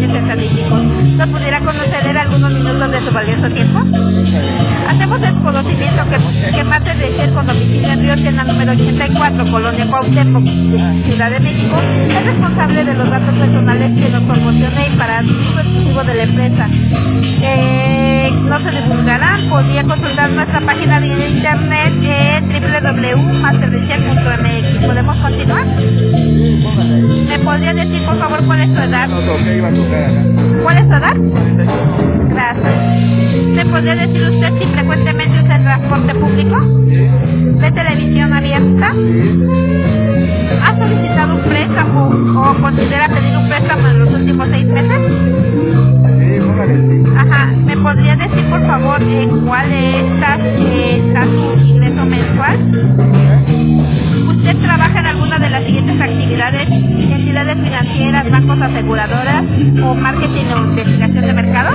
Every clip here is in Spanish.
fines estadísticos. ¿Nos pudiera conceder algunos minutos de su valioso tiempo? Hacemos desconocimiento que Mate de Cher con domicilio en Río Sena número 84, Colonia Cuauhtémoc, Ciudad de México, es responsable de los datos personales que nos proporciona y para uso exclusivo de la empresa. No se divulgarán. Podría consultar nuestra página de internet www.masterdecher.mx. ¿Podemos continuar? ¿Me podría decir por favor cuál es su edad? ¿Cuál es su edad? Gracias. ¿Me podría decir usted si frecuentemente usa el transporte público? ¿De televisión abierta? ¿Ha solicitado un préstamo o considera pedir un préstamo en los últimos 6 meses? Ajá. ¿Me podría decir por favor cuál está su ingreso mensual? ¿Usted trabaja en alguna de las siguientes actividades: entidades financieras, bancos, aseguradoras o marketing o investigación de mercado?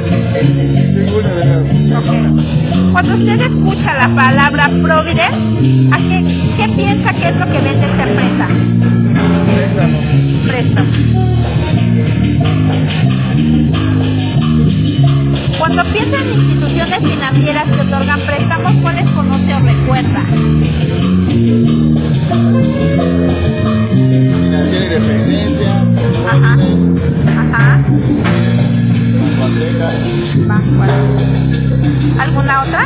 Okay. Cuando usted escucha la palabra Providence, ¿qué piensa que es lo que vende esta empresa? Préstamo. Cuando piensa en instituciones financieras que otorgan préstamos, ¿cuáles conoce o recuerda? Financiera Independencia. Ajá. Ajá. Banco Azteca. ¿Alguna otra?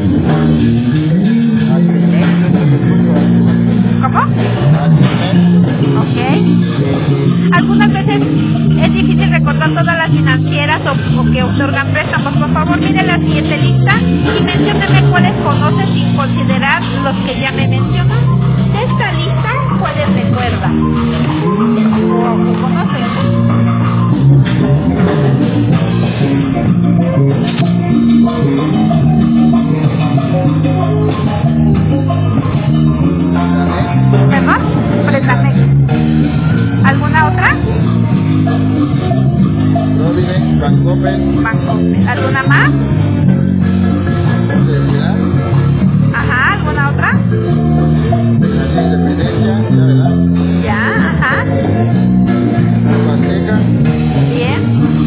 ¿Cómo? Ok. Algunas veces es difícil recordar todas las financieras o que otorgan préstamos. Por favor, mire la siguiente lista y mencióneme cuáles conoce sin considerar los que ya me mencionan. De esta lista, ¿cuáles recuerda? ¿O conoce? ¿Perdón? Préstame. ¿Alguna otra? Providence, Bancoppel. ¿Alguna más? Ajá, ¿alguna otra? Financiera Independencia, ¿verdad? Ya, ajá. Banco Azteca. Bien.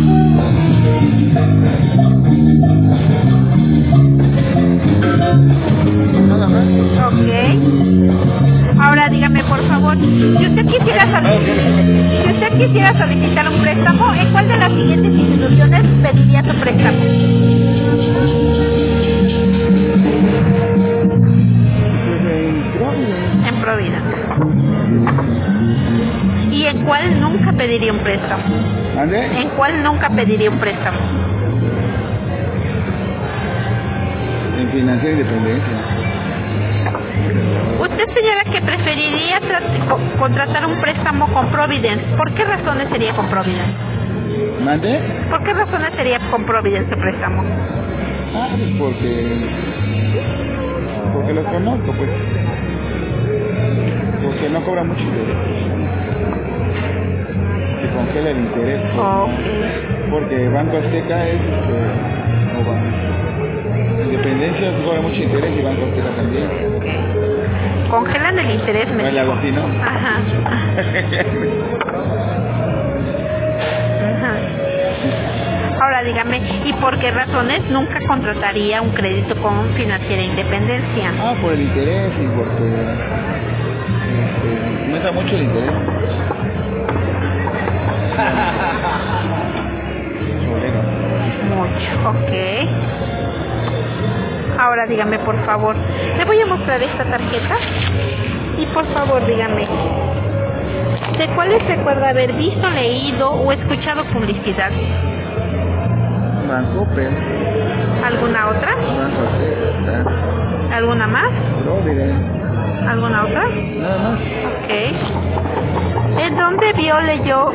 Nada más. Ok. Ahora dígame por favor, si usted quisiera solicitar un préstamo, ¿en cuál de las siguientes instituciones pediría su préstamo? En Providence. ¿Y en cuál nunca pediría un préstamo? ¿Ande? ¿En cuál nunca pediría un préstamo? En Financiera Independencia. ¿Usted, señora, que preferiría contratar un préstamo con Providence? ¿Por qué razones sería con Providence? ¿Mande? ¿Por qué razones sería con Providence el préstamo? Pues porque los conozco, pues. Porque no cobra mucho interés. Se congela el interés. Pues, Okay. Porque Banco Azteca es Independencia cobra mucho interés y Banco Azteca también. Congelan el interés, me Vale, algo dijo. así, ¿no? Ajá. Ajá. Ahora dígame, ¿y por qué razones nunca contrataría un crédito con Financiera Independencia? Por el interés y porque aumenta mucho el interés. Mucho, ok. Ahora dígame por favor, le voy a mostrar esta tarjeta y por favor dígame, ¿de cuáles recuerda haber visto, leído o escuchado publicidad? Bancoppel. ¿Alguna otra? Banco Azteca. ¿Alguna más? Providence. ¿Alguna otra? Nada más. Ok. ¿En dónde vio, leyó,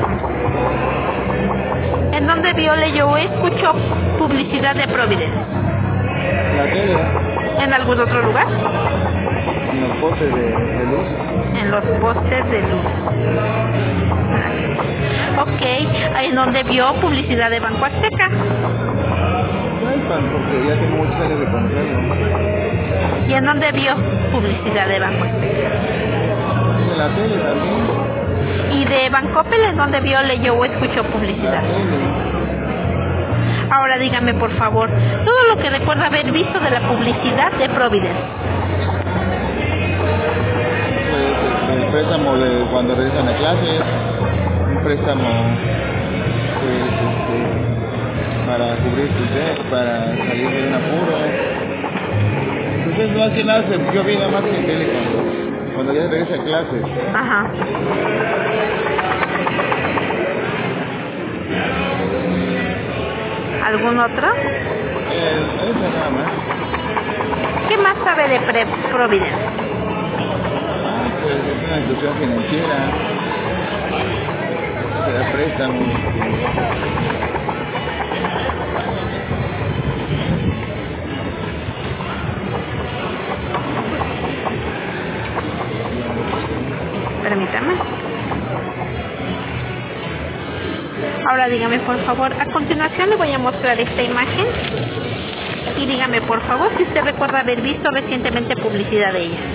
o escuchó publicidad de Providence? La tele. ¿En algún otro lugar? En los postes de luz. En los postes de luz. Ok. ¿En dónde vio publicidad de Banco Azteca? Porque ya tengo muchos años de conocerlo. ¿Y en dónde vio publicidad de Banco Azteca? En la tele también. ¿Y de Bancoppel en donde vio, leyó o escuchó publicidad? Ahora dígame por favor, todo lo que recuerda haber visto de la publicidad de Providence. Pues el préstamo de cuando regresan a clases, un préstamo pues, para cubrir sus deudas, para salir de un apuro. Entonces no hace nada, yo vi nada más en tele cuando ya regresa a clases. Ajá. ¿Algún otro? Eso nada más. ¿Qué más sabe de Providence? Pues es una institución financiera, se da préstamos. Permítame. Ahora dígame por favor, a continuación le voy a mostrar esta imagen y dígame por favor si usted recuerda haber visto recientemente publicidad de ella.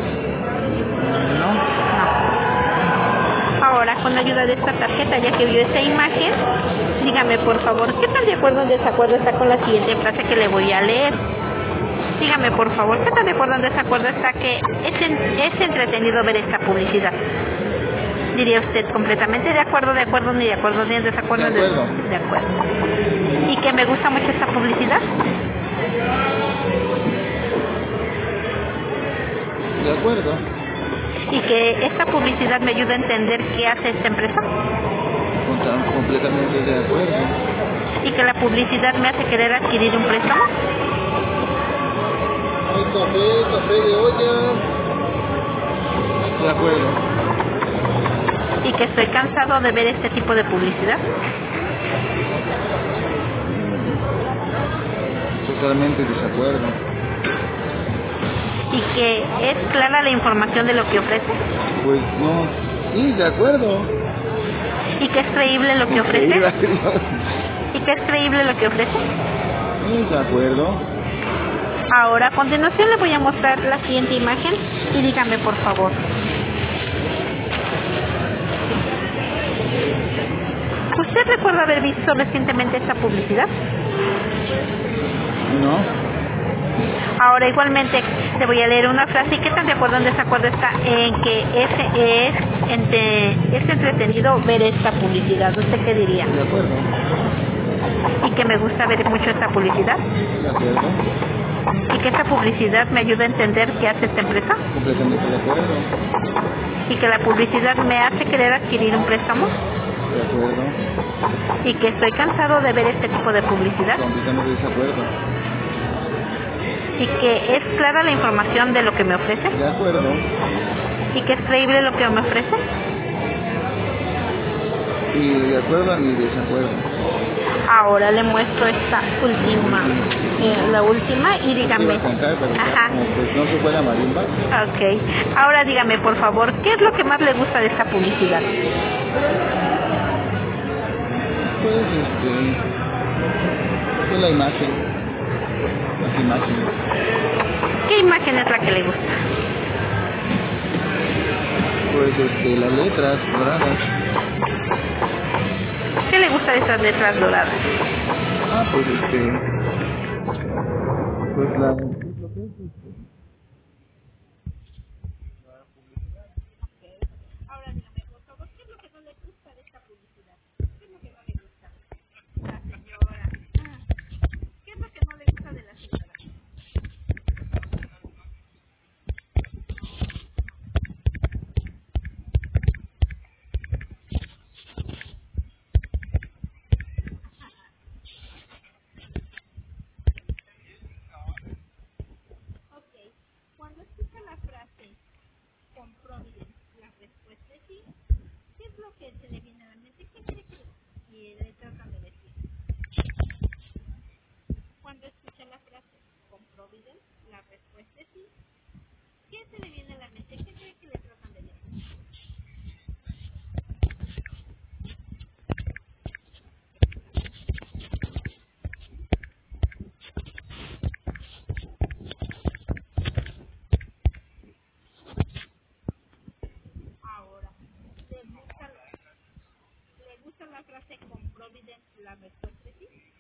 No. Ahora, con la ayuda de esta tarjeta, ya que vio esta imagen, dígame por favor, ¿qué tan de acuerdo o en desacuerdo está con la siguiente frase que le voy a leer? Dígame por favor, ¿qué tan de acuerdo o en desacuerdo está que es entretenido ver esta publicidad? ¿Diría usted completamente de acuerdo, ni de acuerdo, ni en desacuerdo? De acuerdo. De acuerdo. ¿Y que me gusta mucho esta publicidad? De acuerdo. ¿Y que esta publicidad me ayuda a entender qué hace esta empresa? Completamente de acuerdo. ¿Y que la publicidad me hace querer adquirir un préstamo? Hay café de olla. De acuerdo. ¿Y que estoy cansado de ver este tipo de publicidad? Totalmente desacuerdo. ¿Y que es clara la información de lo que ofrece? Pues no. Sí, de acuerdo. ¿Y que es creíble lo que ofrece? ¿Y que es creíble lo que ofrece? Sí, de acuerdo. Ahora, a continuación le voy a mostrar la siguiente imagen y dígame por favor. ¿Usted recuerda haber visto recientemente esta publicidad? No. Ahora, igualmente, le voy a leer una frase y qué tan de acuerdo o en desacuerdo está en que es entretenido ver esta publicidad. ¿Usted qué diría? De acuerdo. ¿Y que me gusta ver mucho esta publicidad? De acuerdo. ¿Y que esta publicidad me ayuda a entender qué hace esta empresa? Completamente de acuerdo. ¿Y que la publicidad me hace querer adquirir un préstamo? De acuerdo. ¿Y que estoy cansado de ver este tipo de publicidad? Completamente de desacuerdo. ¿Y que es clara la información de lo que me ofrece? De acuerdo. ¿Y que es creíble lo que me ofrece? Y de acuerdo ni desacuerdo. Ahora le muestro esta última, la última y dígame. Iba a cantar, pero Ajá. como pues no se fue la marimba. Ok. Ahora dígame por favor, ¿qué es lo que más le gusta de esta publicidad? Pues pues la imagen. Las imágenes. ¿Qué imagen es la que le gusta? Pues las letras doradas. ¿Qué le gusta de esas letras doradas? Ah, pues pues la ¿Qué es lo que no le gusta de la señora? la respuesta es sí.